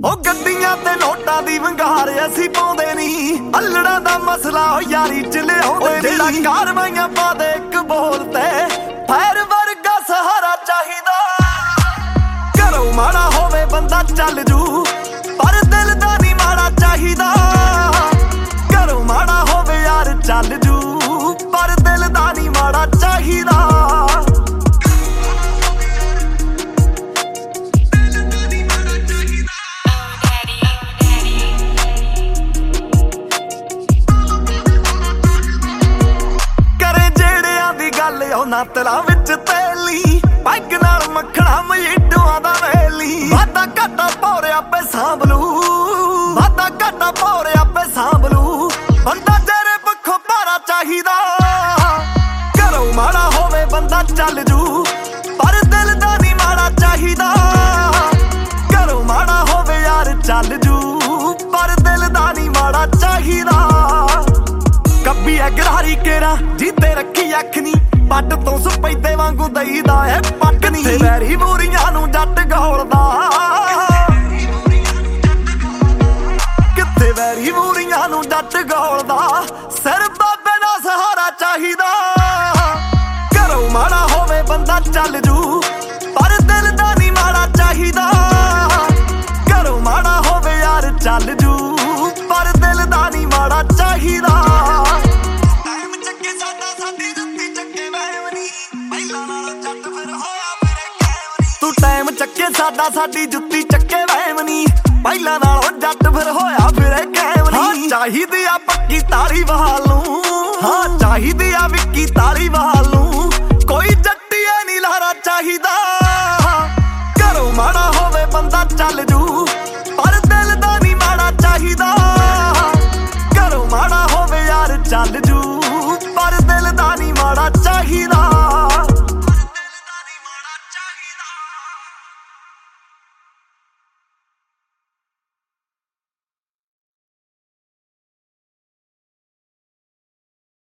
ਉਹ ਗੱਡੀਆਂ ਤੇ ਨੋਟਾਂ ਦੀ ਵੰਗਾਰ ਅਸੀਂ ਪਾਉਂਦੇ ਨਹੀਂ, ਅਲੜਾਂ ਦਾ ਮਸਲਾ ਉਹ ਯਾਰੀ ਚ ਲਿਆਉਂਦੇ ਨਹੀਂ। ਜਿਹੜਾ ਕਾਰਵਾਈਆਂ ਪਾ ਦੇ ਇੱਕ ਬੋਲ ਤੇ ਫੈਰ ਵਰਗਾ ਸਹਾਰਾ ਚਾਹੀਦਾ। ਘਰੋਂ ਮਾੜਾ ਹੋਵੇ ਬੰਦਾ ਚੱਲ ਜੂ, ਪਰ ਦਿਲ ਦਾ ਨਹੀਂ ਮਾੜਾ ਚਾਹੀਦਾ। ਘਰੋਂ ਮਾੜਾ ਹੋਵੇ ਯਾਰ ਚੱਲ ਜੂ, ਪਰ ਦਿਲ ਦਾ ਨਹੀਂ ਮਾੜਾ ਚਾਹੀਦਾ। ਉਹਨਾਂ ਤਲਾ ਵਿੱਚ ਤੇਲੀ ਪੈਗ ਨਾਲ ਮੱਖਣਾ ਮਜੀਟੂਆਂ ਦਾ ਵੇਲੀ। ਵਾਦਾ ਘਾਟਾ ਭੌਰਿਆ ਪੇ ਸਾਂਭਲੂ, ਵਾਦਾ ਘਾਟਾ ਭੌਰਿਆ ਪੇ ਸਾਂਭਲੂ। ਬੰਦਾ ਤੇਰੇ ਪੱਖੋਂ ਭਾਰਾ ਚਾਹੀਦਾ। ਘਰੋਂ ਮਾੜਾ ਹੋਵੇ ਬੰਦਾ ਚੱਲ ਜੂ, ਪਰ ਦਿਲ ਦਾ ਨਹੀਂ ਮਾੜਾ ਚਾਹੀਦਾ। ਘਰੋਂ ਮਾੜਾ ਹੋਵੇ ਯਾਰ ਚੱਲ ਜੂ, ਪਰ ਦਿਲ ਦਾ ਨਹੀਂ ਮਾੜਾ ਚਾਹੀਦਾ। ਕੱਬੀ ਐ ਗਰਾਰੀ ਕੇਰਾ ਜੀਤੇ ਰੱਖੀ ਅੱਖ ਨੀ, ਪੱਟ ਤੋਂ ਸਪੈਦੇ ਵਾਂਗੂ ਦਈਦਾ ਐ ਪੱਟ ਨੀ। ਕਿੱਥੇ ਵੈਰੀ ਮੂਰੀਆਂ ਨੂੰ ਜੱਟ ਗੋਲਦਾ, ਕਿੱਥੇ ਵੈਰੀ ਮੂਰੀਆਂ ਨੂੰ ਜੱਟ ਗੋਲਦਾ। ਸਿਰ ਬਾਬੇ ਦਾ ਸਹਾਰਾ ਚਾਹੀਦਾ। ਘਰੋਂ ਮਾੜਾ ਹੋਵੇ ਬੰਦਾ ਚੱਲ ਜੂ, ਪਰ ਦਿਲ ਦਾ ਨਹੀਂ ਮਾੜਾ ਚਾਹੀਦਾ। ਘਰੋਂ ਮਾੜਾ ਹੋਵੇ ਯਾਰ ਚੱਲ ਜੂ, ਪਰ ਦਿਲ ਦਾ ਨਹੀਂ ਮਾੜਾ ਚਾਹੀਦਾ। ਤੂੰ ਟਾਈਮ ਚੱਕੇ ਸਾਡਾ ਸਾਡੀ ਜੁੱਤੀ ਚੱਕੇ ਵਹਿਮ ਨੀ, ਪਹਿਲਾਂ ਨਾਲੋਂ ਜੱਟ ਫਿਰ ਹੋਇਆ ਫਿਰੇ ਕਾਇਮ ਨੀ। ਚਾਹੀਦੀ ਆ ਪੱਕੀ ਤਾਰੀ ਬਹਾਲ ਨੂੰ, ਹਾਂ ਚਾਹੀਦੀ ਆ ਵਿੱਕੀ ਤਾਰੀ ਬਹਾਲ ਨੂੰ। ਕੋਈ ਜੱਟੀਏ ਨੀ ਲਾਰਾ ਚਾਹੀਦਾ।